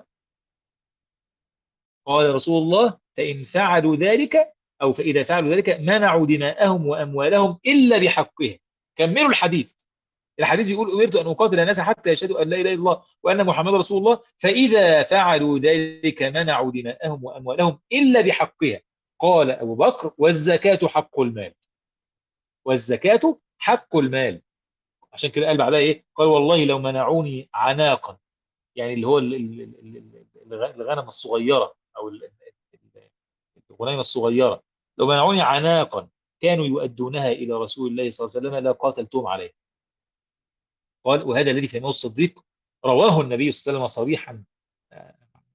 قال رسول الله فإن فعلوا ذلك أو فإذا فعلوا ذلك منعوا دماءهم وأموالهم إلا بحقها. كملوا الحديث، الحديث بيقول أمرت أن أقاتل الناس حتى يشهدوا أن لا إله إلا الله وأن محمد رسول الله، فإذا فعلوا ذلك منعوا دماءهم وأموالهم إلا بحقها. قال أبو بكر والزكاة حق المال، والزكاة حق المال. عشان كده قال بعدها إيه؟ قال والله لو منعوني عناقا، يعني اللي هو ال- ال- ال- ال- الغنم الصغيرة أو ال- ال- الغنيمة الصغيرة، لو منعوني عناقا كانوا يؤدونها إلى رسول الله صلى الله عليه وسلم لا قاتلتهم عليه. قال وهذا الذي فهمه الصديق رواه النبي صلى الله عليه وسلم صريحا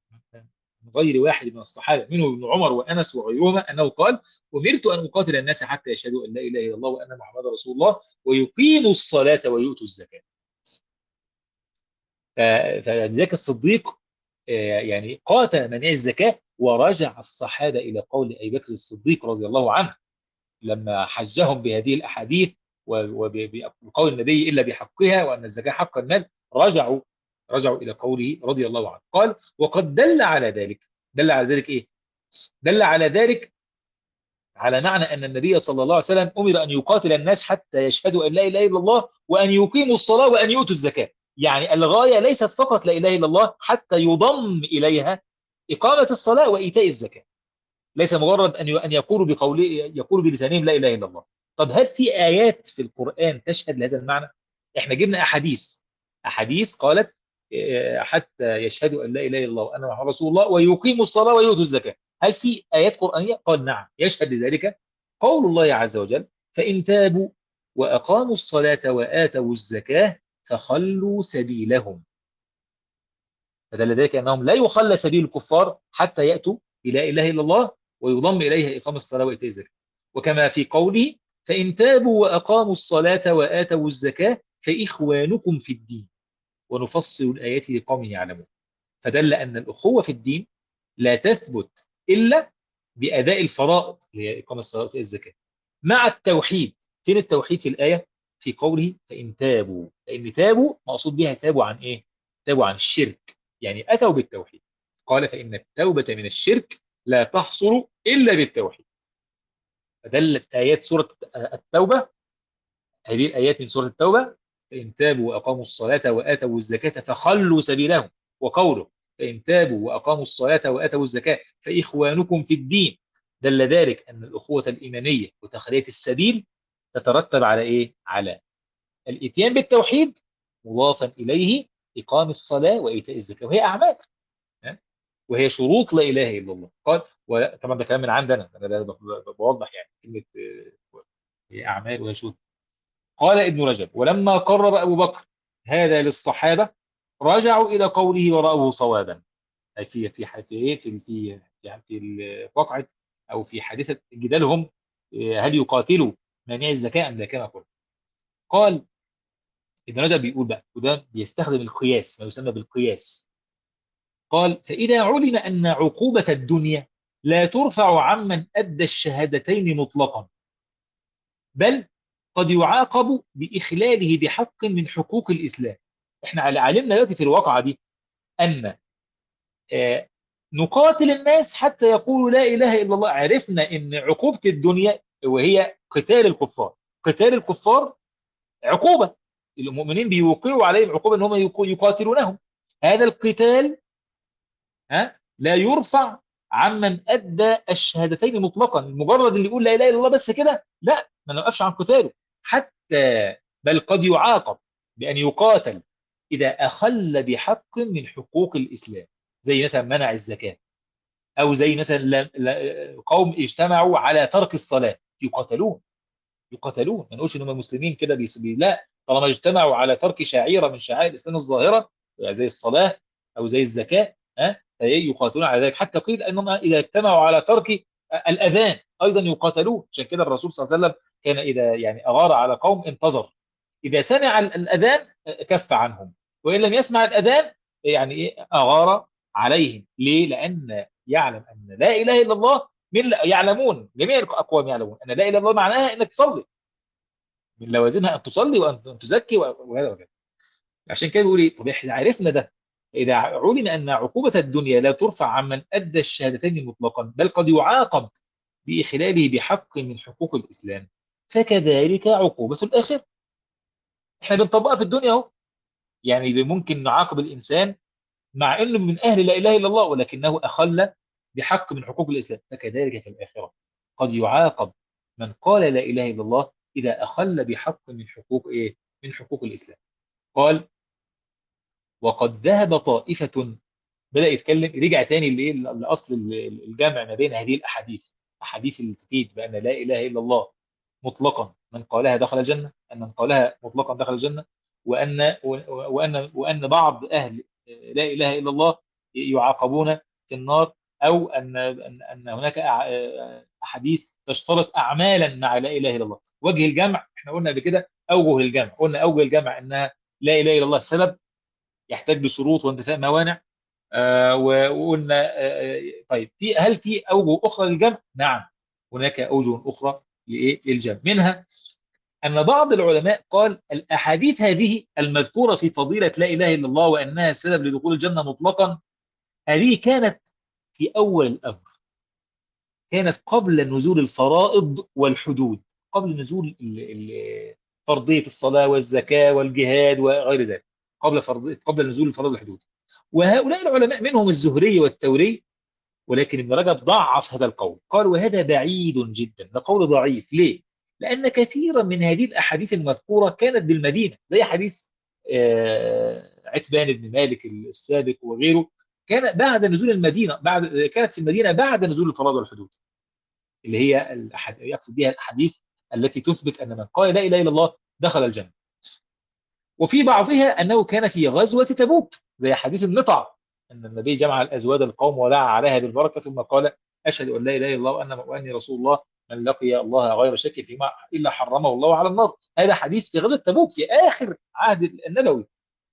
من غير واحد من الصحابة منهم ابن عمر وأنس وغيرهما أنه قال: أمرت أن أقاتل الناس حتى يشهدوا أن لا إله إلا الله وأن محمدا رسول الله ويقيموا الصلاة ويؤتوا الزكاة. ف- فلذلك الصديق آه، يعني قاتل منع الزكاة، ورجع الصحابة إلى قول أبي بكر الصديق رضي الله عنه لما حجهم بهذه الأحاديث وبقول النبي إلا بحقها وأن الزكاة حق المال. رجعوا رجعوا إلى قوله رضي الله عنه. قال: وقد دل على ذلك. دل على ذلك إيه؟ دل على ذلك على معنى أن النبي صلى الله عليه وسلم أمر أن يقاتل الناس حتى يشهدوا أن لا إله إلا الله وأن يقيموا الصلاة وأن يؤتوا الزكاة. يعني الغاية ليست فقط لا إله إلا الله، حتى يضم إليها إقامة الصلاة وإيتاء الزكاة. ليس مجرد ان ان يقولوا بقوله يقولوا بلسانهم لا اله الا الله. طب هل في ايات في القران تشهد لهذا المعنى؟ احنا جبنا احاديث احاديث قالت آه، حتى يشهدوا ان لا اله الا الله وان محمد رسول الله ويقيموا الصلاه ويؤتوا الزكاه. هل في ايات قرانيه؟ قال نعم، يشهد لذلك قول الله عز وجل: فان تابوا واقاموا الصلاه واتوا الزكاه فخلوا سبيلهم. فدل ذلك انهم لا يخلى سبيل الكفار حتى ياتوا بلا اله الا الله ويضم اليها اقام الصلاه وايتاء الزكاه. وكما في قوله: فان تابوا واقاموا الصلاه واتوا الزكاه فاخوانكم في الدين ونفصل الايات لقوم يعلمون. فدل ان الاخوه في الدين لا تثبت الا باداء الفرائض اللي هي اقام الصلاه وايتاء الزكاه مع التوحيد. فين التوحيد في الايه؟ في قوله: فان تابوا. لان تابوا مقصود بها تابوا عن ايه؟ تابوا عن الشرك، يعني اتوا بالتوحيد. قال: فان التوبه من الشرك لا تحصل الا بالتوحيد. فدلت ايات سوره التوبه، هذه الايات من سوره التوبه: فان تابوا واقاموا الصلاه واتوا الزكاه فخلوا سبيلهم. وقوله: فان تابوا واقاموا الصلاه واتوا الزكاه فاخوانكم في الدين. دل ذلك ان الاخوه الايمانيه وتخليه السبيل تترتب على ايه؟ على الاتيان بالتوحيد مضافا اليه اقام الصلاه وايتاء الزكاه، وهي اعمال، ها؟ وهي شروط لا اله الا الله. قال، طبعا ده كلام من عندنا انا، ده ب- ب- بوضح يعني كلمه آه، هي اعمال وهي شروط. قال ابن رجب: ولما قرر ابو بكر هذا للصحابه رجعوا الى قوله ورأوه صوابا. أي في في في ايه في في يعني في الواقعة او في حادثه جدالهم آه، هل يقاتلوا مانع الزكاه ام لا كما قلت. قال ابن رجب بيقول بقى، وده بيستخدم القياس، ما يسمى بالقياس. قال: فإذا علم أن عقوبة الدنيا لا ترفع عمن أدى الشهادتين مطلقا، بل قد يعاقب بإخلاله بحق من حقوق الإسلام. احنا علمنا دلوقتي في الواقعة دي أن آه، نقاتل الناس حتى يقولوا لا إله إلا الله. عرفنا أن عقوبة الدنيا وهي قتال الكفار. قتال الكفار عقوبة، المؤمنين بيوقعوا عليهم عقوبة ان هم يقاتلونهم. هذا القتال ها لا يرفع عمن ادى الشهادتين مطلقا. مجرد اللي يقول لا اله الا الله بس كده لا، ما نوقفش عن قتاله حتى، بل قد يعاقب بان يقاتل اذا اخل بحق من حقوق الاسلام، زي مثلا منع الزكاه، او زي مثلا لا- لا- قوم اجتمعوا على ترك الصلاه يقاتلون. يقاتلون، ما نقولش ان هم مسلمين كده بيس بي لا، طالما اجتمعوا على ترك شعيره من شعائر الاسلام الظاهره يعني زي الصلاه او زي الزكاه، ها فيقاتلون على ذلك. حتى قيل انهم اذا اجتمعوا على ترك الاذان ايضا يقاتلون. عشان كده الرسول صلى الله عليه وسلم كان اذا يعني اغار على قوم انتظر، اذا سمع الاذان كف عنهم، وان لم يسمع الاذان يعني ايه اغار عليهم. ليه؟ لان يعلم ان لا اله الا الله، من يعلمون جميع الاقوام يعلمون ان لا اله الا الله معناها انك تصلي، من لوازمها ان تصلي وان تزكي وهذا وكذا. عشان كده بيقول ايه؟ طب احنا عرفنا ده، اذا علم ان عقوبه الدنيا لا ترفع عمن ادى الشهادتين مطلقا بل قد يعاقب باخلاله بحق من حقوق الاسلام، فكذلك عقوبه الاخره. احنا بنطبقها في الدنيا اهو. يعني ممكن نعاقب الانسان مع انه من اهل لا اله الا الله ولكنه اخل بحق من حقوق الاسلام، فكذلك في الاخره قد يعاقب من قال لا اله الا الله اذا اخل بحق من حقوق ايه؟ من حقوق الاسلام. قال: وقد ذهب طائفه. بدأ يتكلم، رجع تاني لايه؟ لاصل الجمع ما بين هذه الاحاديث، احاديث اللي تفيد بان لا اله الا الله مطلقا من قالها دخل الجنه، ان من قالها مطلقا دخل الجنه، وان وان وان بعض اهل لا اله الا الله يعاقبون في النار، أو أن أن أن هناك أع- أحاديث تشترط أعمالا مع لا إله إلا الله. وجه الجمع احنا قلنا قبل كده أوجه الجمع، قلنا أوجه الجمع أنها لا إله إلا الله سبب يحتاج لشروط وانتفاء موانع. آه، وقلنا آه، آه، طيب في هل في أوجه أخرى للجمع؟ نعم، هناك أوجه أخرى لإيه؟ للجمع. منها أن بعض العلماء قال الأحاديث هذه المذكورة في فضيلة لا إله إلا الله وأنها سبب لدخول الجنة مطلقا، هذه كانت في أول الأمر، كانت قبل نزول الفرائض والحدود، قبل نزول ال- ال- فرضية الصلاة والزكاة والجهاد وغير ذلك، قبل فرض قبل نزول الفرائض والحدود. وهؤلاء العلماء منهم الزهري والثوري، ولكن ابن رجب ضعف هذا القول، قال وهذا بعيد جدا، ده قول ضعيف. ليه؟ لأن كثيرا من هذه الأحاديث المذكورة كانت بالمدينة، زي حديث آه، عتبان بن مالك السابق وغيره، كان بعد نزول المدينة، بعد كانت في المدينة بعد نزول الفرائض والحدود، اللي هي الأحد... يقصد بها الأحاديث التي تثبت أن من قال لا إله إلا الله دخل الجنة. وفي بعضها أنه كان في غزوة تبوك، زي حديث النطع، أن النبي جمع الأزواج القوم ودعا عليها بالبركة ثم قال أشهد أن لا إله إلا الله وأن وأني رسول الله، من لقي الله غير شك فيما إلا حرمه الله على النار. هذا حديث في غزوة تبوك في آخر عهد النبوي.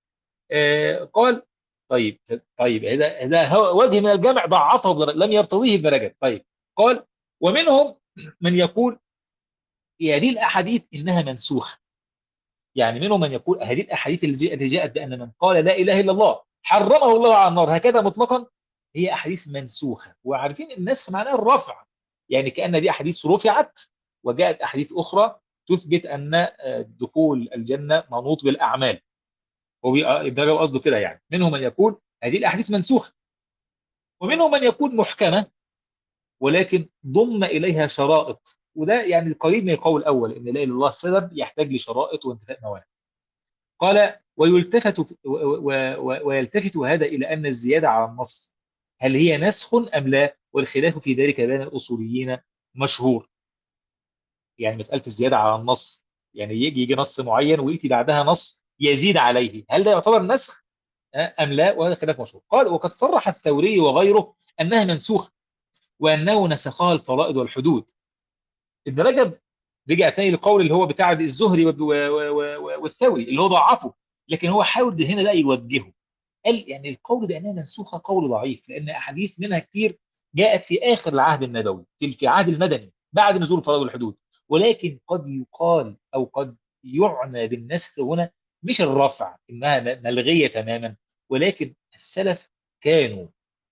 آه قال طيب طيب هذا هذا وجه من الجمع ضعفه ابن رجب، لم يرتضيه ابن رجب. طيب قال ومنهم من يقول في هذه الأحاديث إنها منسوخة، يعني منهم من يقول هذه الاحاديث التي جاءت بان من قال لا اله الا الله حرمه الله على النار هكذا مطلقا، هي احاديث منسوخه. وعارفين النسخ معناه الرفع، يعني كأن دي احاديث رفعت وجاءت احاديث اخرى تثبت ان دخول الجنه منوط بالاعمال. هو ابن رجب قصده كده، يعني منهم من يقول هذه الاحاديث منسوخه، ومنهم من يقول محكمه ولكن ضم اليها شرائط، وده يعني قريب من القول الاول ان لا اله الا الله سبب يحتاج لشرائط وانتفاء موانع. قال ويلتفت ويلتفت هذا إلى أن الزيادة على النص هل هي نسخ أم لا، والخلاف في ذلك بين الأصوليين مشهور. يعني مسألة الزيادة على النص، يعني يجي يجي نص معين ويأتي بعدها نص يزيد عليه، هل ده يعتبر نسخ أم لا؟ وهذا خلاف مشهور. قال وقد صرح الثوري وغيره أنها منسوخة وأنه نسخها الفرائض والحدود. ابن رجب رجع تاني للقول اللي هو بتاع الزهري والثوري اللي هو ضعفه، لكن هو حاول هنا بقى يوجهه، قال يعني القول بانها منسوخه قول ضعيف، لان احاديث منها كتير جاءت في اخر العهد النبوي، في في عهد المدني بعد نزول الفرائض والحدود. ولكن قد يقال او قد يعنى بالنسخ هنا مش الرفع انها ملغيه تماما، ولكن السلف كانوا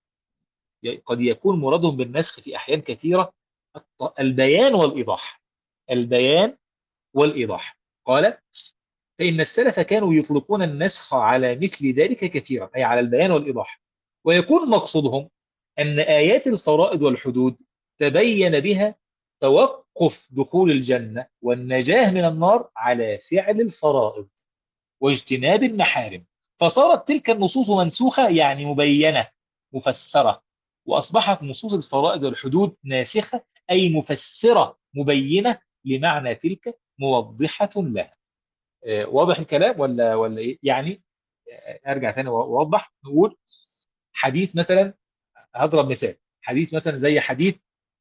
قد يكون مرادهم بالنسخ في احيان كثيره البيان والايضاح، البيان والايضاح. قال فإن السلف كانوا يطلقون النسخ على مثل ذلك كثيرا، أي على البيان والإيضاح، ويكون مقصودهم أن آيات الفرائض والحدود تبين بها توقف دخول الجنة والنجاة من النار على فعل الفرائض واجتناب المحارم، فصارت تلك النصوص منسوخة يعني مبينة مفسرة، وأصبحت نصوص الفرائض والحدود ناسخة أي مفسرة مبينة لمعنى تلك موضحة لها. آه، واضح الكلام ولا ولا ايه يعني؟ آه، ارجع ثاني واوضح، نقول حديث مثلا، هضرب مثال، حديث مثلا زي حديث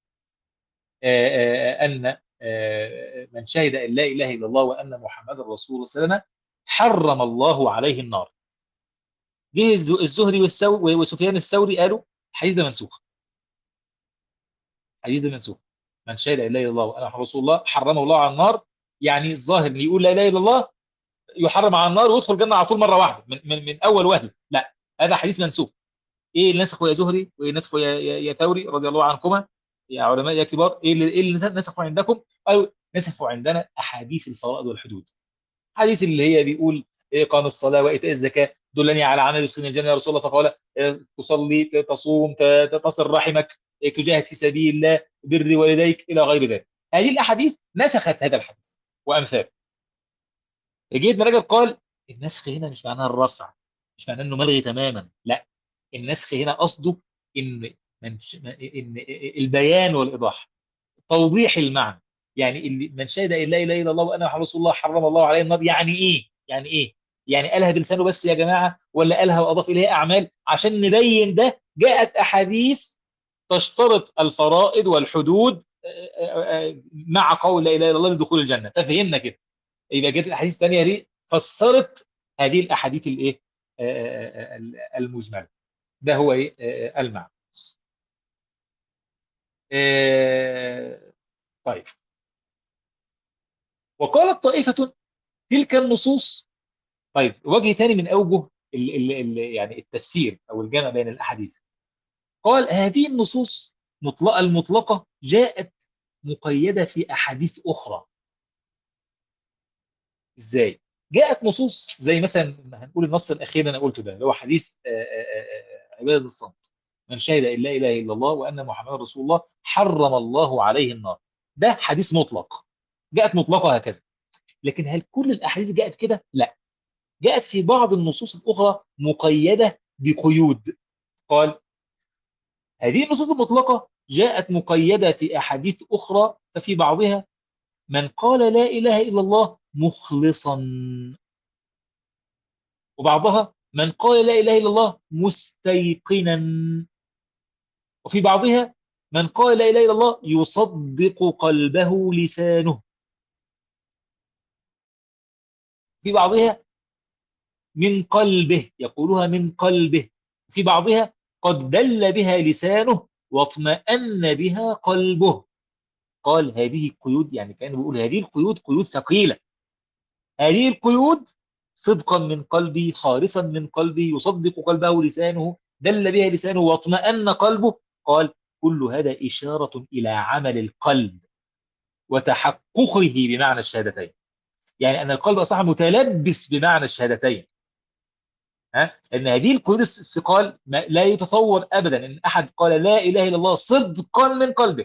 آه، آه، ان آه، من شهد ان لا اله الا الله وان محمدا رسول الله صلى الله عليه وسلم حرم الله عليه النار. جه الز- الزهري والسو- وسفيان الثوري قالوا الحديث ده منسوخ، الحديث ده منسوخ، من شهد ان لا اله الا الله وان محمدا رسول الله حرمه الله على النار، يعني الظاهر اللي يقول لا اله الا الله يحرم على النار ويدخل الجنه على طول مره واحده من من, من اول وهله، لا، هذا حديث منسوخ. ايه اللي نسخه يا زهري وايه اللي نسخه يا, يا, يا ثوري رضي الله عنكما يا علماء يا كبار؟ ايه اللي ايه اللي نسخه عندكم؟ قالوا نسخه عندنا احاديث الفرائض والحدود، حديث اللي هي بيقول إيه قام الصلاه وايتاء الزكاه دلني على عمل يدخلني الجنه يا رسول الله، فقال إيه تصلي تصوم تصل رحمك إيه تجاهد في سبيل الله بر والديك الى غير ذلك. هذه الاحاديث نسخت هذا الحديث وامثاله. جيت ابن رجب قال النسخ هنا مش معناها الرفع، مش معناه انه ملغي تماما، لا، النسخ هنا قصده ان من ش... ان البيان والايضاح، توضيح المعنى. يعني اللي من شهد ان لا اله الا الله وانا محمد رسول الله حرم الله عليه النار، يعني ايه؟ يعني ايه؟ يعني قالها بلسانه بس يا جماعه، ولا قالها واضاف اليها اعمال عشان نبين ده جاءت أحاديث تشترط الفرائض والحدود مع قول لا إله إلا الله لدخول الجنة، ففهمنا كده. يبقى جت الأحاديث الثانية دي فسرت هذه الأحاديث الإيه المجملة. ده هو إيه المعنى. طيب، وقالت طائفة تلك النصوص. طيب، وجه ثاني من أوجه ال ال ال يعني التفسير أو الجمع بين الأحاديث. قال هذه النصوص مطلقة المطلقة جاءت مقيدة في أحاديث أخرى. إزاي؟ جاءت نصوص زي مثلا هنقول النص الأخير اللي أنا قلته ده اللي هو حديث عبادة الصمت، من شهد أن لا إله إلا الله وأن محمدا رسول الله حرم الله عليه النار. ده حديث مطلق، جاءت مطلقة هكذا. لكن هل كل الأحاديث جاءت كده؟ لا، جاءت في بعض النصوص الأخرى مقيدة بقيود. قال هذه النصوص المطلقة جاءت مقيدة في أحاديث أخرى، ففي بعضها من قال لا إله إلا الله مخلصا، وبعضها من قال لا إله إلا الله مستيقنا، وفي بعضها من قال لا إله إلا الله يصدق قلبه لسانه، في بعضها من قلبه يقولها من قلبه، في بعضها قد دل بها لسانه واطمأن بها قلبه. قال هذه القيود، يعني كان بيقول هذه القيود قيود ثقيلة. هذه القيود صدقا من قلبي خالصا من قلبي يصدق قلبه لسانه دل بها لسانه واطمأن قلبه. قال كل هذا إشارة إلى عمل القلب وتحققه بمعنى الشهادتين، يعني أن القلب أصبح متلبس بمعنى الشهادتين. ها، ان هذه القيود الثقال لا يتصور ابدا ان احد قال لا اله الا الله صدقا من قلبه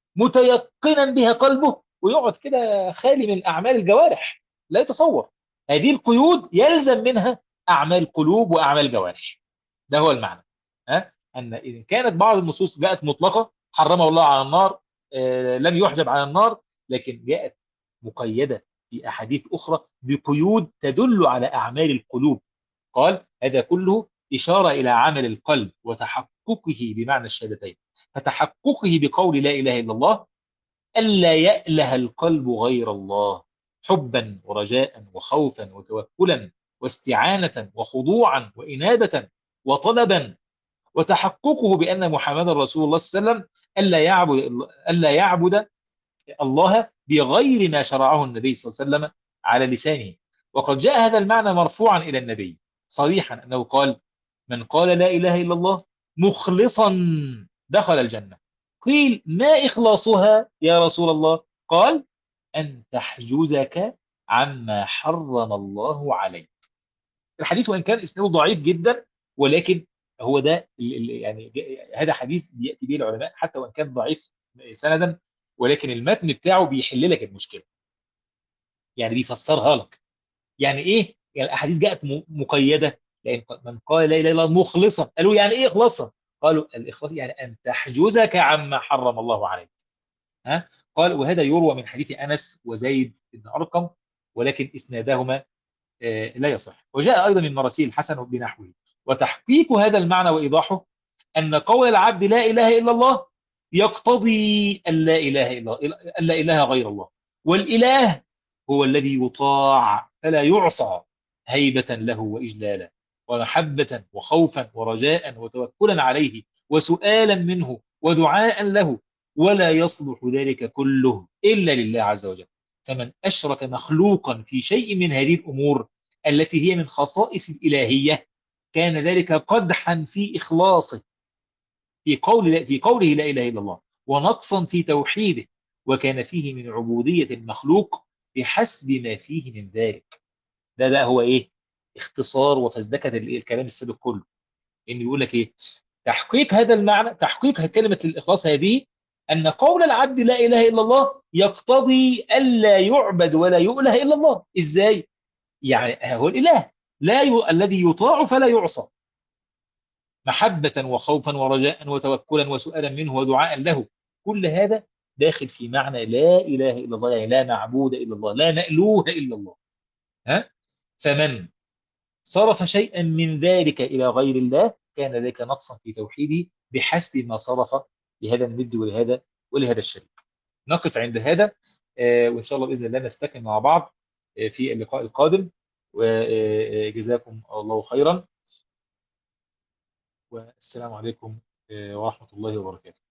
متيقنا بها قلبه ويقعد كده خالي من اعمال الجوارح، لا يتصور. هذه القيود يلزم منها اعمال قلوب واعمال جوارح. ده هو المعنى. ها، ان اذا كانت بعض النصوص جاءت مطلقه حرمه الله على النار، آه لم يحجب على النار، لكن جاءت مقيده في احاديث اخرى بقيود تدل على اعمال القلوب. قال هذا كله إشارة إلى عمل القلب وتحققه بمعنى الشهادتين. فتحققه بقول لا إله إلا الله ألا يأله القلب غير الله حبا ورجاء وخوفا وتوكلا واستعانة وخضوعا وإنابة وطلبا، وتحققه بأن محمد رسول الله صلى الله عليه وسلم ألا يعبد ألا يعبد الله بغير ما شرعه النبي صلى الله عليه وسلم على لسانه. وقد جاء هذا المعنى مرفوعا إلى النبي صريحا أنه قال من قال لا إله إلا الله مخلصا دخل الجنة. قيل ما إخلاصها يا رسول الله؟ قال أن تحجزك عما حرم الله عليك. الحديث وإن كان إسناده ضعيف جدا، ولكن هو ده يعني هذا حديث بيأتي به العلماء حتى وإن كان ضعيف سندا، ولكن المتن بتاعه بيحل لك المشكلة، يعني بيفسرها لك. يعني ايه؟ يعني الاحاديث جاءت مقيده، لان من قال لا اله الا الله مخلصا، قالوا يعني ايه اخلاصا؟ قالوا الاخلاص يعني ان تحجزك عما حرم الله عليك. ها، قال وهذا يروى من حديث انس وزيد بن ارقم، ولكن اسنادهما لا يصح. وجاء ايضا من مراسيل الحسن بنحوه. وتحقيق هذا المعنى وايضاحه ان قول العبد لا اله الا الله يقتضي ان لا اله الا ان لا اله غير الله، والاله هو الذي يطاع فلا يعصى هيبة له وإجلالا ومحبة وخوفا ورجاء وتوكلا عليه وسؤالا منه ودعاء له، ولا يصلح ذلك كله إلا لله عز وجل. فمن أشرك مخلوقا في شيء من هذه الأمور التي هي من خصائص الإلهية كان ذلك قدحا في إخلاصه في قول في قوله لا إله إلا الله، ونقصا في توحيده، وكان فيه من عبودية المخلوق بحسب ما فيه من ذلك. ده ده هو إيه؟ اختصار وفزدكة الكلام السابق كله. إن يقول لك إيه؟ تحقيق هذا المعنى، تحقيق كلمة الإخلاص هذه أن قول العبد لا إله إلا الله يقتضي ألا يعبد ولا يؤله إلا الله. إزاي؟ يعني هو الإله لا ي... الذي يطاع فلا يعصى، محبة وخوفا ورجاء وتوكلا وسؤالا منه ودعاء له، كل هذا داخل في معنى لا إله إلا الله، يعني لا معبود إلا الله، لا مألوه إلا الله. ها؟ فمن صرف شيئا من ذلك إلى غير الله كان ذلك نقصا في توحيده بحسب ما صرف لهذا الند ولهذا ولهذا الشريك. نقف عند هذا، آه، وإن شاء الله بإذن الله نستكمل مع بعض آه، في اللقاء القادم، وجزاكم الله خيرا، والسلام عليكم آه، ورحمة الله وبركاته.